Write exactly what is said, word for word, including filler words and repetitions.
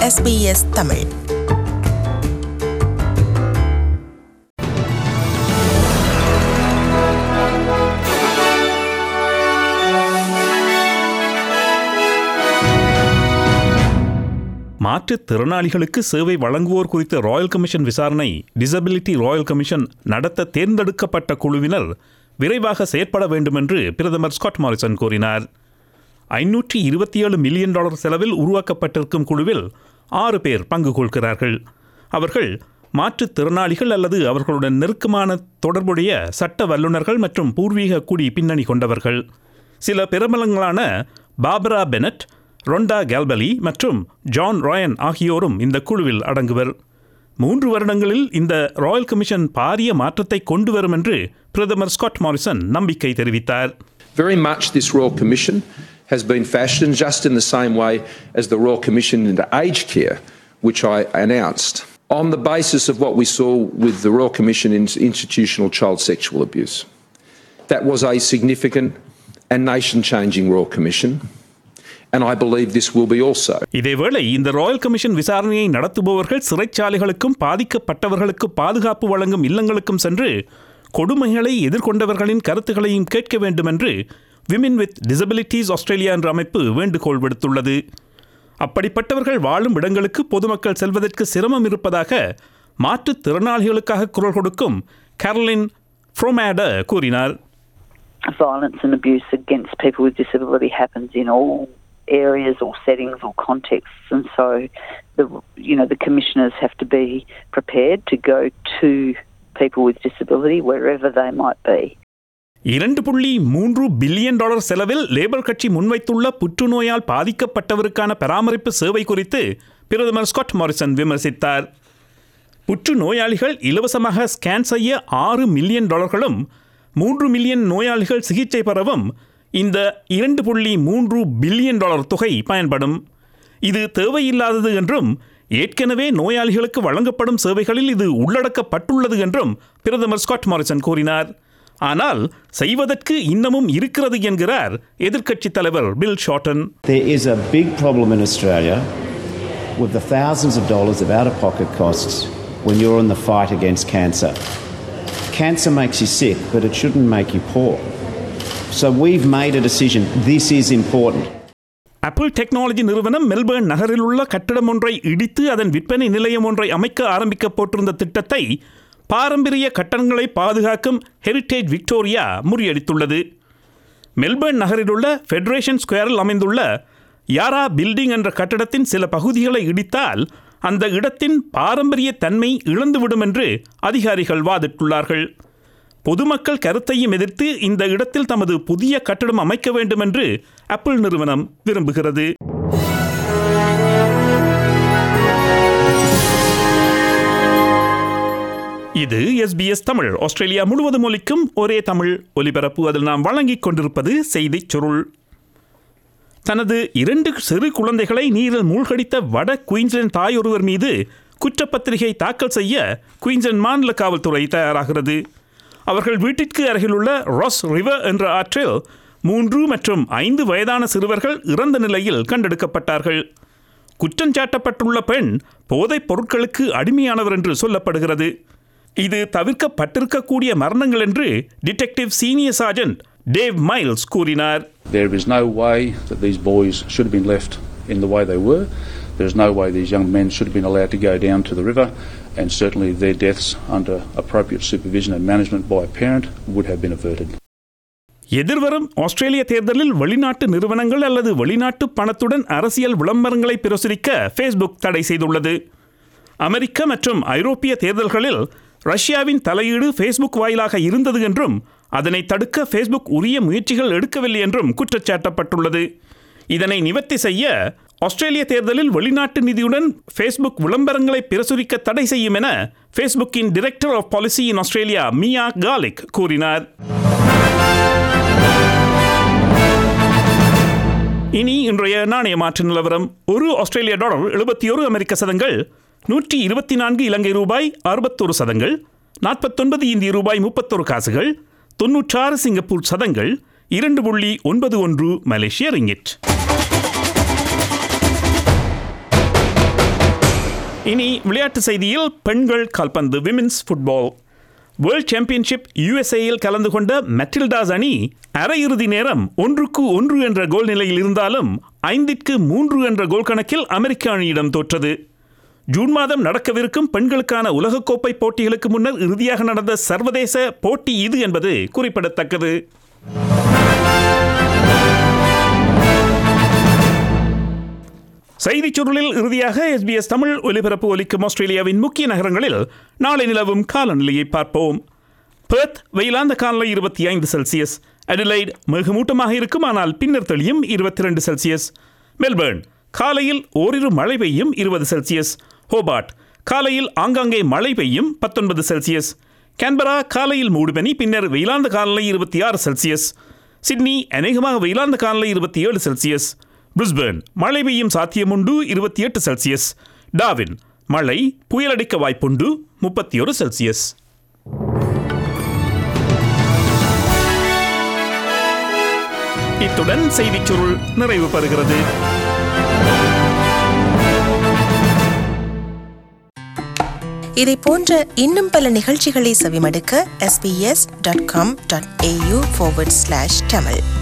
S B S Tamil. மாற்றுத்திறனாளிகளுக்கு சேவை வழங்குவோர் குறித்த ராயல் கமிஷன் விசாரணை டிசபிலிட்டி ராயல் கமிஷன் நடத்த தேர்ந்தெடுக்கப்பட்ட குழுவினர் விரைவாக செயற்பட வேண்டும் என்று பிரதமர் ஸ்காட் மாரிசன் கூறினார். ஐநூற்றி இருபத்தி ஏழு மில்லியன் டாலர் செலவில் உருவாக்கப்பட்டிருக்கும் குழுவில் ஆறு பேர் பங்கு கொள்கிறார்கள். அவர்கள் மாற்றுத்திறனாளிகள் அல்லது அவர்களுடன் நெருக்கமான தொடர்புடைய சட்ட வல்லுநர்கள் மற்றும் பூர்வீக குடி பின்னணி கொண்டவர்கள். சில பிரபலங்களான பாபரா பெனட், ரொண்டா கேல்பலி மற்றும் ஜான் ராயன் ஆகியோரும் இந்த குழுவில் அடங்குவர். மூன்று வருடங்களில் இந்த ராயல் கமிஷன் பாரிய மாற்றத்தை கொண்டு வரும் என்று பிரதமர் ஸ்காட் மாரிசன் நம்பிக்கை தெரிவித்தார். Very much this Royal Commission has been fashioned just in the same way as the Royal Commission into Aged Care, which I announced, on the basis of what we saw with the Royal Commission into institutional child sexual abuse. That was a significant and nation-changing Royal Commission. And I believe this will be also. இதேவேளை இந்த Royal commission விசாரணையை நடத்துபவர்கள் சிறைச்சாலைகளுக்கும் பாதிக்கப்பட்டவர்களுக்கு பாதுகாப்பு வழங்கும் இல்லங்களுக்கும் சென்று கொடுமைகளை எதிர்கொண்டவர்களின் கருத்துக்களையும் கேட்க வேண்டும் என்று விமென் வித் டிசபிலிட்டிஸ் ஆஸ்திரேலியா என்ற அமைப்பு வேண்டுகோள் விடுத்துள்ளது. அப்படிப்பட்டவர்கள் வாழும் இடங்களுக்கு பொதுமக்கள் செல்வதற்கு சிரமம் இருப்பதாக மாற்றுத்திறனாளிகளுக்காக குரல் கொடுக்கும் கேரலின் ஃப்ரோமேட கூறினார். Violence and abuse against people with disability happens in all areas or settings or contexts, and so the you know the commissioners have to be prepared to go to people with disability wherever they might be. இரண்டு புள்ளி மூன்று billion dollar செலவில் labour கட்சி முன்வைத்துள்ள புற்றுநோயால் பாதிக்கப்பட்டவருக்கான பராமரிப்பு சேவை குறித்து பிரதமர் ஸ்காட் மாரிசன் விமர்சித்தார். புற்றுநோயாளிகள் இலவசமாக ஸ்கேன் செய்ய ஆறு மில்லியன் டாலர்களும் மூன்று மில்லியன் நோயாளிகள் சிகிச்சை பெறவும் இந்த இரண்டு புள்ளி மூன்று பில்லியன் டாலர் தொகை பயன்படும். இது தேவையில்லாதது என்றும் ஏற்கனவே நோயாளிகளுக்கு வழங்கப்படும் சேவைகளில் இது உள்ளடக்கப்பட்டுள்ளது என்றும் பிரதமர் ஸ்காட் மாரிசன் கூறினார். ஆனால் செய்வதற்கு இன்னமும் இருக்கிறது என்கிறார் எதிர்க்கட்சி தலைவர் Bill Shorten. There is a big problem in Australia with the thousands of dollars of out-of-pocket costs when you're in the fight against cancer. Cancer makes you sick, but it shouldn't make you poor. So we've made a decision. This is important. Apple technology நிறுவனம் Melbourne நகரில் உள்ள கட்டடம் ஒன்றை இடித்து அதன் விற்பனை நிலையம் ஒன்றை அமைக்க ஆரம்பிக்கப்பட்டிருந்த திட்டத்தை பாரம்பரிய கட்டடங்களை பாதுகாக்கும் ஹெரிட்டேஜ் விக்டோரியா முறியடித்துள்ளது. மெல்பர்ன் நகரில் உள்ள ஃபெடரேஷன் ஸ்கொயரில் அமைந்துள்ள யாரா பில்டிங் என்ற கட்டடத்தின் சில பகுதிகளை இடித்தால் அந்த இடத்தின் பாரம்பரிய தன்மை இழந்துவிடும் என்று அதிகாரிகள் வாதிட்டுள்ளார்கள். பொதுமக்கள் கருத்தையும் எதிர்த்து இந்த இடத்தில் தமது புதிய கட்டடம் அமைக்க வேண்டும் என்று ஆப்பிள் நிறுவனம் விரும்புகிறது. இது S B S Tamil, Australia முழுவதும் ஒலிக்கும் ஒரே தமிழ் ஒலிபரப்பு. அதில் நாம் வழங்கிக் கொண்டிருப்பது செய்திச் சுருள். தனது இரண்டு சிறு குழந்தைகளை நீரில் மூழ்கடித்த வட குயின்ஸ்லாந்து தாய் ஒருவர் மீது குற்றப்பத்திரிகை தாக்கல் செய்ய குயின்ஸ்லாந்து மாநில காவல்துறை தயாராகிறது. அவர்கள் வீட்டிற்கு அருகிலுள்ள ராஸ் ரிவர் என்ற ஆற்றில் மூன்று மற்றும் ஐந்து வயதான சிறுவர்கள் இறந்த நிலையில் கண்டெடுக்கப்பட்டார்கள். குற்றஞ்சாட்டப்பட்டுள்ள பெண் போதைப் பொருட்களுக்கு அடிமையானவர் என்று சொல்லப்படுகிறது. இது தவிர்க்கப்பட்டிருக்கக்கூடிய மரணங்கள் என்று detective senior sergeant Dave Miles கூறினார். There is no way that these boys should have been left in the way they were. There is no way these young men should have been allowed to go down to the river, and certainly their deaths under appropriate supervision and management by a parent would have been averted. எதிர்வரும் ஆஸ்திரேலிய தேர்தலில் வெளிநாட்டு நிறுவனங்கள் அல்லது வெளிநாட்டு பணத்துடன் அரசியல் விளம்பரங்களை பிரசுரிக்க Facebook தடை செய்துள்ளது. அமெரிக்க மற்றும் ஐரோப்பிய தேர்தல்களில் ரஷ்யாவின் தலையீடு ஃபேஸ்புக் வாயிலாக இருந்தது என்றும் அதனை தடுக்க ஃபேஸ்புக் உரிய முயற்சிகள் எடுக்கவில்லை என்றும் குற்றச்சாட்டப்பட்டுள்ளது. இதனை நிவர்த்தி செய்ய ஆஸ்திரேலிய தேர்தலில் வெளிநாட்டு நிதியுடன் ஃபேஸ்புக் விளம்பரங்களை பிரசுரிக்க தடை செய்யும் என ஃபேஸ்புக்கின் director of policy in Australia Mia Garlick கூறினார். இனி இன்றைய நாணய மாற்று நிலவரம். ஒரு ஆஸ்திரேலிய டாலர் எழுபத்தி ஒரு அமெரிக்க சதங்கள், நூற்றி இருபத்தி நான்கு இலங்கை ரூபாய் அறுபத்தொரு சதங்கள், நாற்பத்தொன்பது இந்திய ரூபாய் முப்பத்தொரு காசுகள், தொன்னூற்றாறு சிங்கப்பூர் சதங்கள், இரண்டு புள்ளி ஒன்பது ஒன்று மலேசிய ரிங்கிட். இனி விளையாட்டு செய்தியில் பெண்கள் கால்பந்து விமென்ஸ் ஃபுட்பால் வேர்ல்ட் சாம்பியன்ஷிப் யுஎஸ்ஏயில் கலந்து கொண்ட மெட்டில்டாஸ் அணி அரையிறுதி நேரம் ஒன்றுக்கு ஒன்று என்ற கோல் நிலையில் இருந்தாலும் ஐந்திற்கு மூன்று என்ற கோல் கணக்கில் அமெரிக்க அணியிடம் தோற்றது. ஜூன் மாதம் நடக்கவிருக்கும் பெண்களுக்கான உலகக்கோப்பை போட்டிகளுக்கு முன்னர் இறுதியாக நடந்த சர்வதேச போட்டி இது என்பது குறிப்பிடத்தக்கது. செய்திச் சுருளில் இறுதியாக எஸ்பிஎஸ் தமிழ் ஒலிபரப்பு ஒலிக்கும் ஆஸ்திரேலியாவின் முக்கிய நகரங்களில் நாளை நிலவும் காலநிலையை பார்ப்போம். பெர்த் வெயிலாந்த காலநிலை இருபத்தி ஐந்து செல்சியஸ். அடிலைட் மிகமூட்டமாக இருக்கும் ஆனால் பின்னர் தெளியும் இருபத்தி ரெண்டு செல்சியஸ். மெல்பர்ன் காலையில் ஓரிரு மழை பெய்யும் இருபது செல்சியஸ். ஹோபார்ட் காலையில் ஆங்காங்கே மழை பெய்யும் பத்தொன்பது செல்சியஸ். கேன்பரா காலையில் மூடுபனி பின்னர் வெயிலாந்த காலநிலை இருபத்தி ஆறு செல்சியஸ். சிட்னி அநேகமாக வெயிலாந்த காலநிலை இருபத்தி ஏழு செல்சியஸ். பிரிஸ்பேர்ன் மழை பெய்யும் சாத்தியமுண்டு இருபத்தி எட்டு செல்சியஸ். டார்வின் மழை புயலடிக்க வாய்ப்புண்டு முப்பத்தி ஒரு செல்சியஸ். இத்துடன் செய்திச் சுருள் நிறைவு பெறுகிறது. இதை போன்ற இன்னும் பல நிகழ்ச்சிகளை செவிமடுக்க S B S dot com dot A U forward slash Tamil